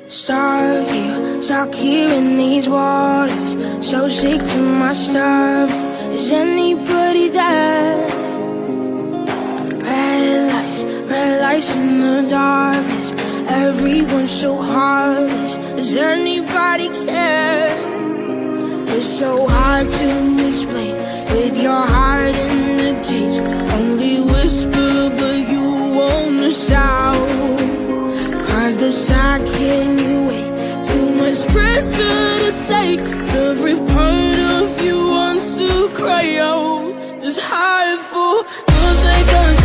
Stuck here in these waters, so sick to my stomach. Is anybody there? Red lights in the darkness. Everyone's so heartless. Does anybody care? It's so hard to explain with your heart in the cage. Only whisper, but you wanna shout. Cause the shock can you wait? Too much pressure to take. Every part of you wants to cry out. It's hard for nothing.